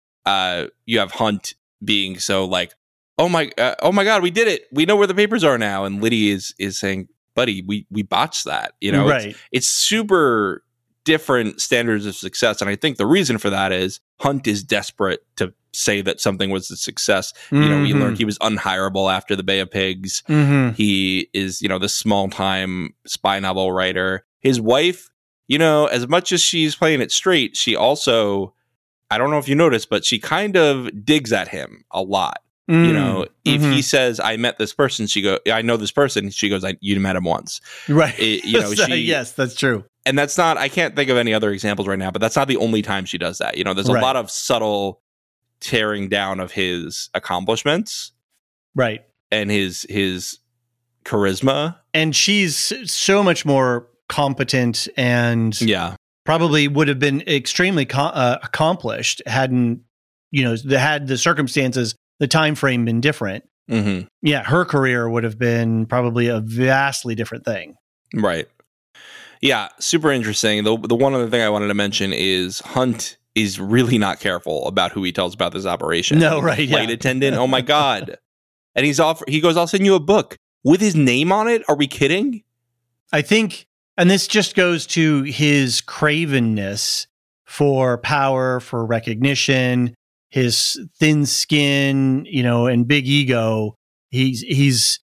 Uh, you have Hunt being so like, oh my, uh, oh my God, we did it. We know where the papers are now. And Liddy is is saying, buddy, we we botched that. You know,
right.
it's, it's super different standards of success. And I think the reason for that is Hunt is desperate to say that something was a success. You know, we
Mhm.
learned he was unhireable after the Bay of Pigs.
Mhm.
He is, you know, this small time spy novel writer. His wife, you know, as much as she's playing it straight, she also, I don't know if you noticed, but she kind of digs at him a lot.
Mm.
You know, if
Mhm.
he says, I met this person, she go, I know this person. She goes, I, you met him once.
Right.
It- you know,
So,
she-
yes, that's true.
And that's not, I can't think of any other examples right now, but that's not the only time she does that. You know, there's a
Right.
lot of subtle tearing down of his accomplishments
Right.
and his, his charisma.
And she's so much more competent and
Yeah.
probably would have been extremely co- uh, accomplished hadn't, you know, the, had the circumstances, the time frame been different.
hmm
Yeah, her career would have been probably a vastly different thing.
Right. Yeah. Super interesting. The, the one other thing I wanted to mention is Hunt is really not careful about who he tells about this operation.
No, right,
Flight
yeah.
attendant. Oh my God. And he's off. He goes, I'll send you a book with his name on it. Are we kidding?
I think, and this just goes to his cravenness for power, for recognition, his thin skin, you know, and big ego. He's, he's,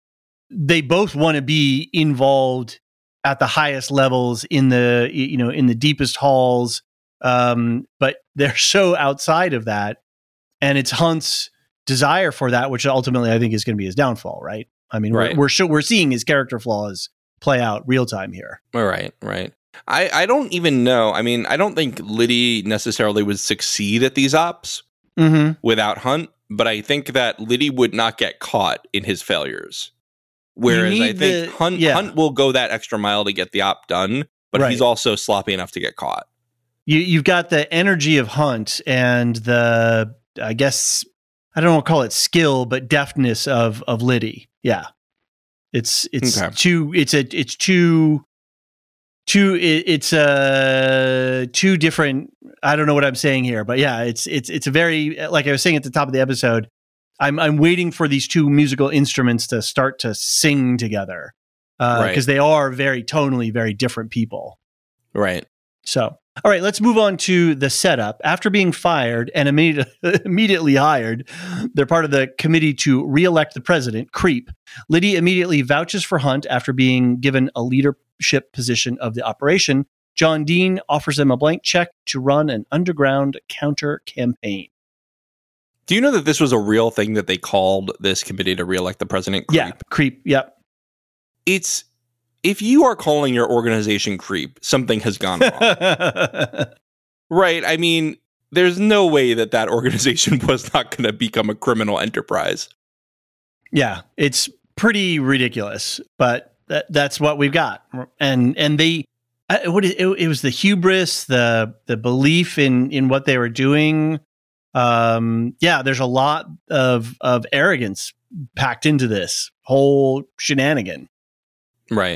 they both want to be involved at the highest levels in the, you know, in the deepest halls. Um, but they're so outside of that. And it's Hunt's desire for that, which ultimately I think is going to be his downfall, right? I mean,
Right.
we're, we're, show, we're seeing his character flaws play out real time here.
All right. Right. I, I don't even know. I mean, I don't think Liddy necessarily would succeed at these ops
Mm-hmm.
without Hunt, but I think that Liddy would not get caught in his failures. Whereas
You
I
need
think
the-
Hunt
yeah.
Hunt will go that extra mile to get the op done, but
Right.
he's also sloppy enough to get caught.
You, you've got the energy of Hunt and the, I guess, I don't want to call it skill, but deftness of of Liddy. Yeah, it's it's
Okay.
too it's a it's too too it, it's uh two different. I don't know what I'm saying here, but yeah, it's it's it's a very, like I was saying at the top of the episode. I'm I'm waiting for these two musical instruments to start to sing together because
Right.
they are very tonally very different people.
Right.
So, all right, let's move on to the setup. After being fired and immediate, immediately hired, they're part of the committee to re-elect the president, CREEP. Liddy immediately vouches for Hunt after being given a leadership position of the operation. John Dean offers them a blank check to run an underground counter campaign.
Do you know that this was a real thing that they called this committee to reelect the president? Creep?
Yeah, CREEP. Yep.
It's, if you are calling your organization Creep, something has gone wrong. Right. I mean, there's no way that that organization was not going to become a criminal enterprise.
Yeah, it's pretty ridiculous, but that, that's what we've got. And and they, uh, what is, it, it was the hubris, the the belief in in what they were doing. Um, yeah, there's a lot of of arrogance packed into this whole shenanigan.
Right.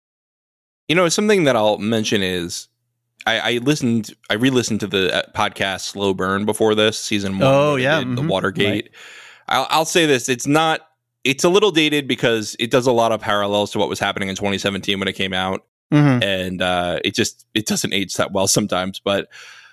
You know, something that I'll mention is I, I listened, I re-listened to the uh, podcast Slow Burn before this season one.
Oh,
where they
yeah,
did the
mhm,
Watergate.
right.
I'll, I'll say this: it's not. It's a little dated because it does a lot of parallels to what was happening in twenty seventeen when it came out,
Mhm.
and uh, it just it doesn't age that well sometimes. But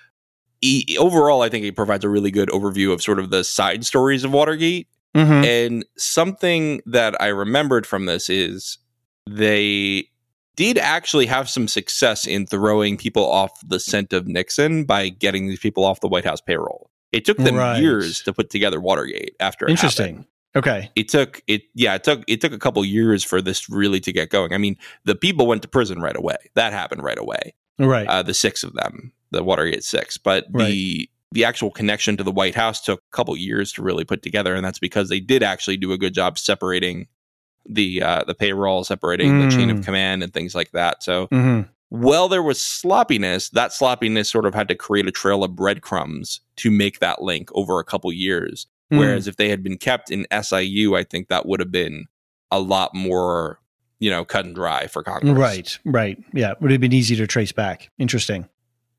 e- overall, I think it provides a really good overview of sort of the side stories of Watergate.
Mhm.
And something that I remembered from this is they did actually have some success in throwing people off the scent of Nixon by getting these people off the White House payroll. It took them
Right.
years to put together Watergate after it
Interesting.
happened.
Okay.
It took it yeah, it took it took a couple years for this really to get going. I mean, the people went to prison right away. That happened right away.
Right.
Uh, the six of them, the Watergate six. But
right.
the the actual connection to the White House took a couple years to really put together, and that's because they did actually do a good job separating the uh, the payroll, separating mm. the chain of command and things like that. So
mm-hmm.
while there was sloppiness, that sloppiness sort of had to create a trail of breadcrumbs to make that link over a couple years. Mm. Whereas if they had been kept in S I U, I think that would have been a lot more, you know, cut and dry for Congress.
Right, right. Yeah, it would have been easy to trace back. Interesting.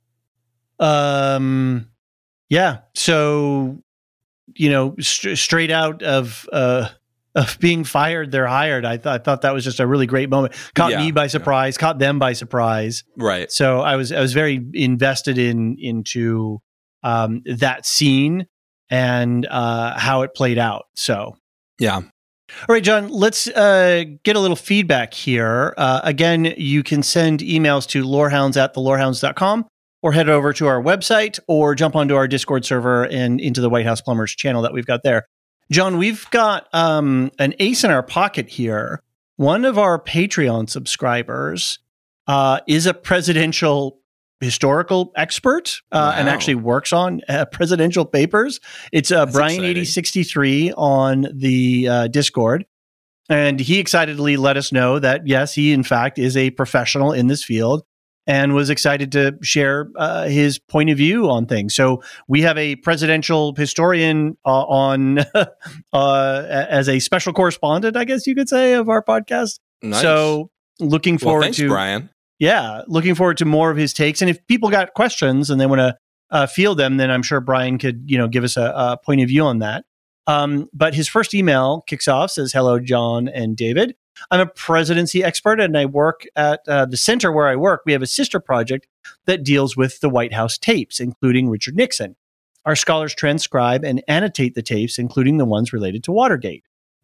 Um, yeah. So, you know, st- straight out of uh, of being fired, they're hired. I, th- I thought that was just a really great moment. Caught yeah, me by surprise. Yeah. Caught them by surprise.
Right.
So I was I was very invested in into um, that scene and uh, how it played out. So,
yeah.
All right, John, let's uh, get a little feedback here. Uh, again, you can send emails to lorehounds at the lorehounds dot com or head over to our website or jump onto our Discord server and into the White House Plumbers channel that we've got there. John, we've got um, an ace in our pocket here. One of our Patreon subscribers uh, is a presidential historical expert uh, wow. and actually works on uh, presidential papers. It's uh, Brian eighty sixty-three on the uh, Discord. And he excitedly let us know that, yes, he in fact is a professional in this field and was excited to share uh, his point of view on things. So we have a presidential historian uh, on uh, as a special correspondent, I guess you could say, of our podcast.
Nice.
So looking forward
well, thanks,
to
Brian.
Yeah, looking forward to more of his takes. And if people got questions and they want to uh, field them, then I'm sure Brian could, you know, give us a, a point of view on that. Um, but his first email kicks off, says, "Hello, John and David. I'm a presidency expert and I work at uh, the center where I work. We have a sister project that deals with the White House tapes, including Richard Nixon. Our scholars transcribe and annotate the tapes, including the ones related to Watergate.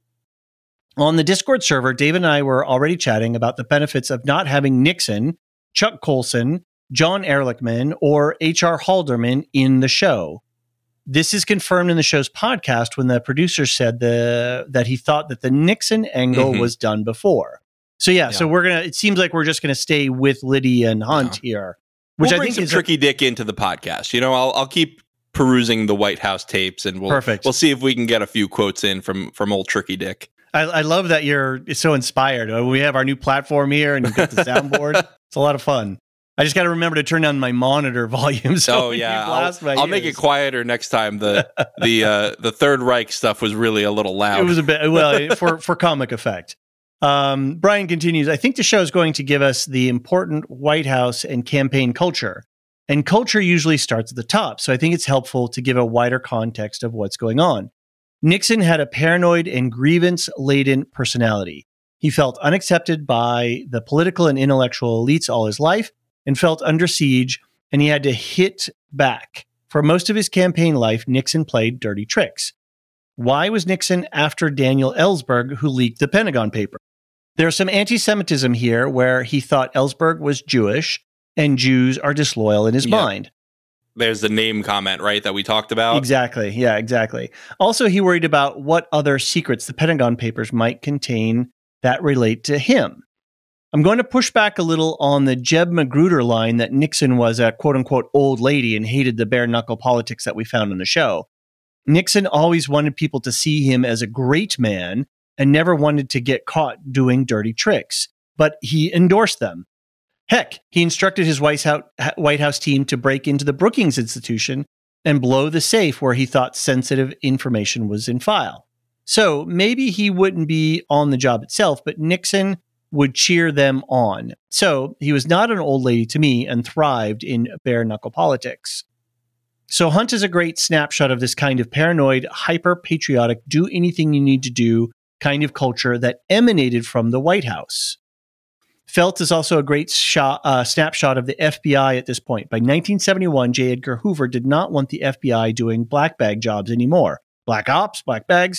On the Discord server, Dave and I were already chatting about the benefits of not having Nixon, Chuck Colson, John Ehrlichman, or H R Halderman in the show. This is confirmed in the show's podcast when the producer said the that he thought that the Nixon angle mm-hmm. was done before. So yeah, yeah, so we're gonna. It seems like we're just gonna stay with Liddy and Hunt yeah. here, which
we'll
I
bring
think
some
is
tricky a, dick into the podcast. You know, I'll I'll keep perusing the White House tapes, and we'll
perfect.
We'll see if we can get a few quotes in from from old Tricky Dick.
I, I love that you're so inspired. We have our new platform here, and you've got the soundboard. It's a lot of fun. I just got to remember to turn down my monitor volume. So
oh yeah, I'll, I'll make it quieter next time. The the uh, the Third Reich stuff was really a little loud.
It was a bit well for for comic effect. Um, Brian continues. I think the show is going to give us the important White House and campaign culture, and culture usually starts at the top. So I think it's helpful to give a wider context of what's going on. Nixon had a paranoid and grievance-laden personality. He felt unaccepted by the political and intellectual elites all his life, and felt under siege, and he had to hit back. For most of his campaign life, Nixon played dirty tricks. Why was Nixon after Daniel Ellsberg, who leaked the Pentagon paper? There's some anti-Semitism here where he thought Ellsberg was Jewish, and Jews are disloyal in his yeah. mind.
There's the name comment, right, that we talked about?
Exactly, yeah, exactly. Also, he worried about what other secrets the Pentagon papers might contain that relate to him. I'm going to push back a little on the Jeb Magruder line that Nixon was a quote-unquote old lady and hated the bare-knuckle politics that we found in the show. Nixon always wanted people to see him as a great man and never wanted to get caught doing dirty tricks, but he endorsed them. Heck, he instructed his White House team to break into the Brookings Institution and blow the safe where he thought sensitive information was in file. So maybe he wouldn't be on the job itself, but Nixon would cheer them on. So he was not an old lady to me and thrived in bare-knuckle politics. So Hunt is a great snapshot of this kind of paranoid, hyper-patriotic, do-anything-you-need-to-do kind of culture that emanated from the White House. Felt is also a great shot, uh, snapshot of the F B I at this point. By nineteen seventy-one, J. Edgar Hoover did not want the F B I doing black bag jobs anymore. Black ops, black bags.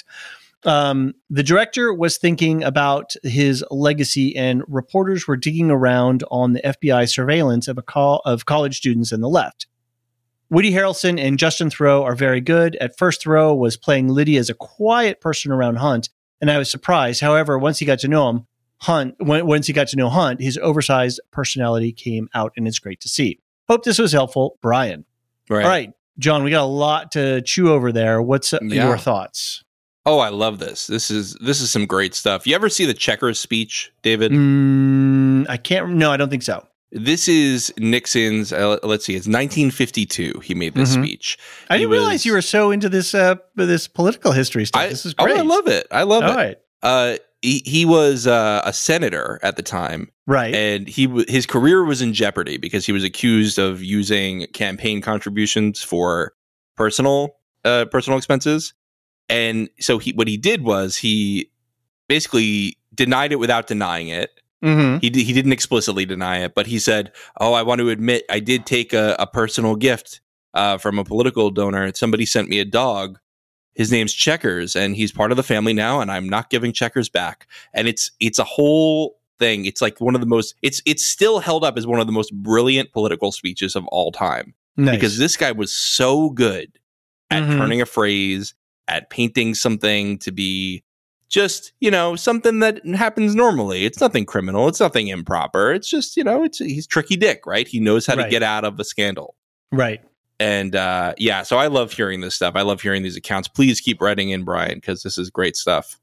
Um, the director was thinking about his legacy, and reporters were digging around on the F B I surveillance of a call of college students and the left. Woody Harrelson and Justin Theroux are very good. At first, Theroux was playing Liddy as a quiet person around Hunt, and I was surprised. However, once he got to know him, Hunt, when, once he got to know Hunt, his oversized personality came out, and it's great to see. Hope this was helpful, Brian.
Right.
All right, John, we got a lot to chew over there. What's uh,
Yeah.
your thoughts?
Oh, I love this. This is this is some great stuff. You ever see the Checkers speech, David?
Mm, I can't. No, I don't think so.
This is Nixon's. Uh, let's see. It's nineteen fifty-two. He made this
Mhm.
speech.
I
He
didn't
was-
realize you were so into this uh, this political history stuff.
I,
this is
oh,
great.
I love it. I love
All
it.
right.
Uh, he, he was uh, a senator at the time,
Right.
and he w- his career was in jeopardy because he was accused of using campaign contributions for personal uh, personal expenses. And so he what he did was he basically denied it without denying it.
Mm-hmm.
He d- he didn't explicitly deny it, but he said, "Oh, I want to admit I did take a, a personal gift uh, from a political donor. Somebody sent me a dog. His name's Checkers, and he's part of the family now, and I'm not giving Checkers back." And it's it's a whole thing. It's like one of the most. It's it's still held up as one of the most brilliant political speeches of all time
Nice.
because this guy was so good at
Mhm.
turning a phrase, at painting something to be just, you know, something that happens normally. It's nothing criminal. It's nothing improper. It's just, you know, it's he's tricky Dick, right? He knows how
Right.
to get out of a scandal.
Right.
And uh, yeah, so I love hearing this stuff. I love hearing these accounts. Please keep writing in, Brian, because this is great stuff.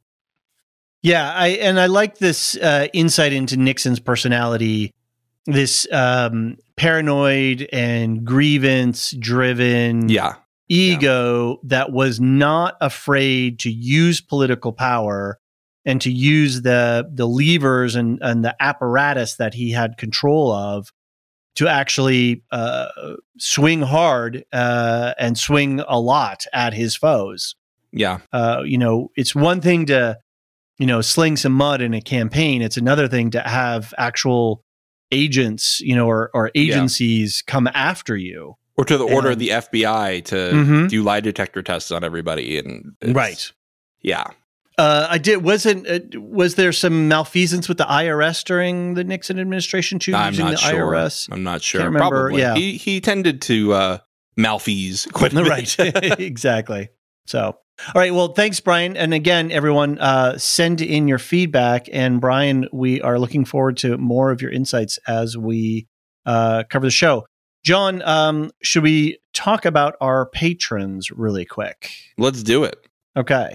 Yeah, I and I like this uh, insight into Nixon's personality. This um, paranoid and grievance-driven
Yeah.
ego that was not afraid to use political power and to use the the levers and, and the apparatus that he had control of to actually uh, swing hard uh, and swing a lot at his foes.
Yeah.
Uh, you know, it's one thing to, you know, sling some mud in a campaign. It's another thing to have actual agents, you know, or, or agencies come after you.
Or to the order of
And-
the F B I to
Mhm.
do lie detector tests on everybody. And it's-
Right.
Yeah.
Uh, I did. Wasn't uh, was there some malfeasance with the I R S during the Nixon administration too?
I'm
using
not
the
sure.
I R S.
I'm not sure.
Can't remember,
Probably.
yeah.
He, he tended to uh, malfease quite a bit.
Right. Exactly. So, all right. Well, thanks, Brian. And again, everyone, uh, send in your feedback. And Brian, we are looking forward to more of your insights as we uh, cover the show. John, um, should we talk about our patrons really quick?
Let's do it.
Okay.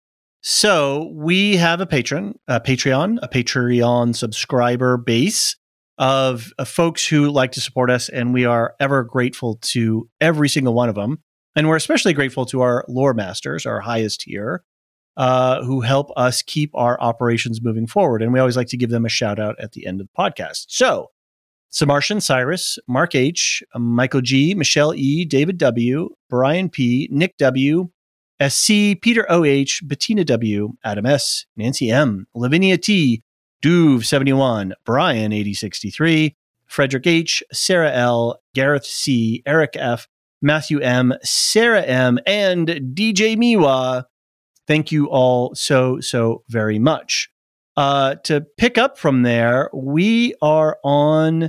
So we have a patron, a Patreon, a Patreon subscriber base of, of folks who like to support us, and we are ever grateful to every single one of them. And we're especially grateful to our lore masters, our highest tier, uh, who help us keep our operations moving forward. And we always like to give them a shout out at the end of the podcast. So, Samartian Cyrus, Mark H, Michael G, Michelle E, David W, Brian P, Nick W, S C, Peter O H, Bettina W, Adam S, Nancy M, Lavinia T, Duve seventy-one, Brian eighty sixty-three, Frederick H, Sarah L, Gareth C, Eric F, Matthew M, Sarah M, and D J Miwa. Thank you all so, so very much. Uh, to pick up from there, we are on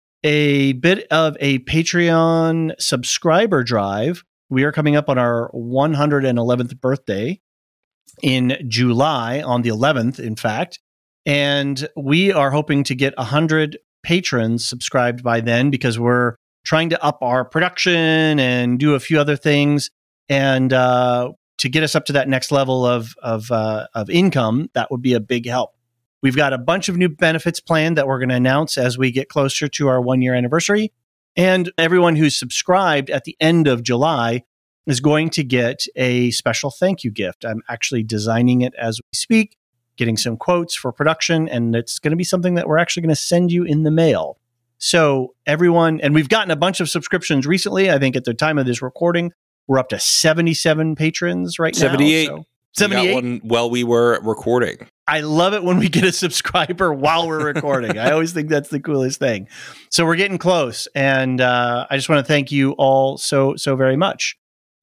a bit of a Patreon subscriber drive. We are coming up on our one hundred eleventh birthday in July, on the eleventh, in fact. And we are hoping to get one hundred patrons subscribed by then because we're trying to up our production and do a few other things. And uh, to get us up to that next level of, of, uh, of income, that would be a big help. We've got a bunch of new benefits planned that we're going to announce as we get closer to our one year anniversary. And everyone who's subscribed at the end of July is going to get a special thank you gift. I'm actually designing it as we speak, getting some quotes for production, and it's going to be something that we're actually going to send you in the mail. So everyone, and we've gotten a bunch of subscriptions recently. I think at the time of this recording, we're up to seventy-seven patrons right now.
seventy-eight.
So
We got
seventy-eight.
one while we were recording.
I love it when we get a subscriber while we're recording. I always think that's the coolest thing. So we're getting close. And uh, I just want to thank you all so, so very much.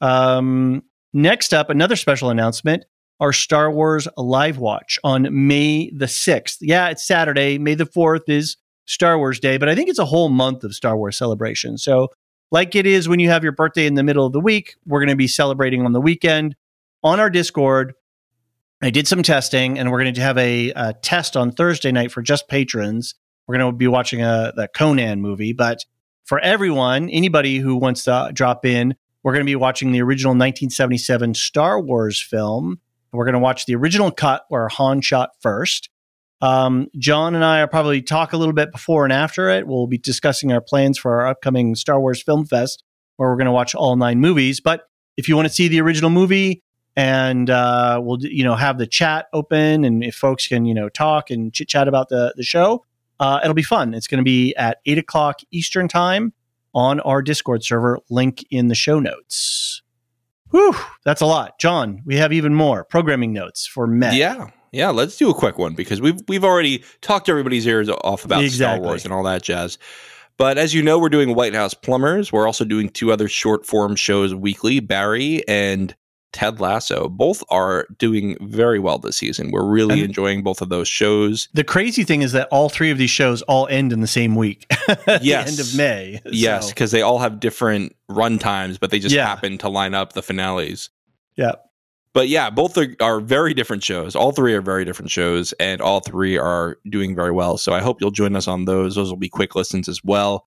Um, next up, another special announcement, our Star Wars Live Watch on May the sixth. Yeah, it's Saturday. May the fourth is Star Wars Day, but I think it's a whole month of Star Wars celebration. So like it is when you have your birthday in the middle of the week, we're going to be celebrating on the weekend on our Discord. I did some testing, and we're going to have a, a test on Thursday night for just patrons. We're going to be watching a the Conan movie, but for everyone, anybody who wants to drop in, we're going to be watching the original nineteen seventy-seven Star Wars film. We're going to watch the original cut where Han shot first. Um, John and I will probably talk a little bit before and after it. We'll be discussing our plans for our upcoming Star Wars Film Fest, where we're going to watch all nine movies. But if you want to see the original movie, and uh, we'll you know have the chat open, and if folks can you know talk and chit chat about the the show. Uh, it'll be fun. It's going to be at eight o'clock Eastern time on our Discord server. Link in the show notes. Whew, that's a lot. John, we have even more programming notes for Met.
Yeah, yeah. Let's do a quick one because we've we've already talked everybody's ears off about
exactly.
Star Wars and all that jazz. But as you know, we're doing White House Plumbers. We're also doing two other short form shows weekly, Barry and Ted Lasso. Both are doing very well this season. We're really and enjoying both of those shows.
The crazy thing is that all three of these shows all end in the same week. At yes. the end of May.
Yes, because so. they all have different run times, but they just
yeah.
happen to line up the finales.
Yeah.
But yeah, both are, are very different shows. All three are very different shows, and all three are doing very well. So I hope you'll join us on those. Those will be quick listens as well.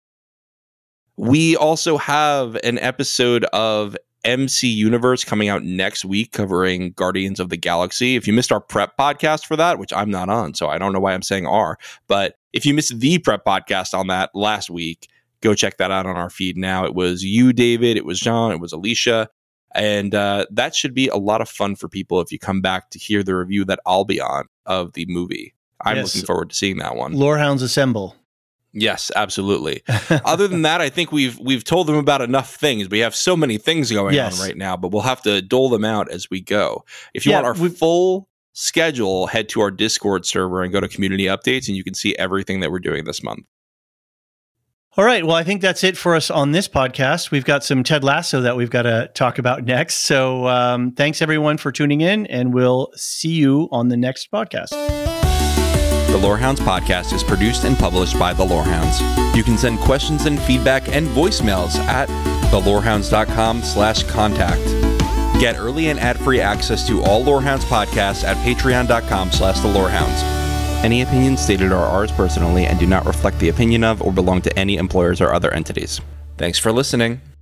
We also have an episode of M C Universe coming out next week covering Guardians of the Galaxy. If you missed our prep podcast for that, which I'm not on, so I don't know why I'm saying are, but if you missed the prep podcast on that last week, go check that out on our feed now. It was you, David, it was John, it was Alicia, and uh, that should be a lot of fun for people if you come back to hear the review that I'll be on of the movie. I'm yes. looking forward to seeing that one.
Lorehounds Assemble.
Yes, absolutely. Other than that, I think we've we've told them about enough things. We have so many things going yes. on right now, but we'll have to dole them out as we go. If you yeah, want our full schedule, head to our Discord server and go to community updates, and you can see everything that we're doing this month.
All right. Well, I think that's it for us on this podcast. We've got some Ted Lasso that we've got to talk about next. So um, thanks, everyone, for tuning in, and we'll see you on the next podcast.
The Lorehounds podcast is produced and published by The Lorehounds. You can send questions and feedback and voicemails at thelorehounds.com slash contact. Get early and ad-free access to all Lorehounds podcasts at patreon.com slash The Lorehounds. Any opinions stated are ours personally and do not reflect the opinion of or belong to any employers or other entities. Thanks for listening.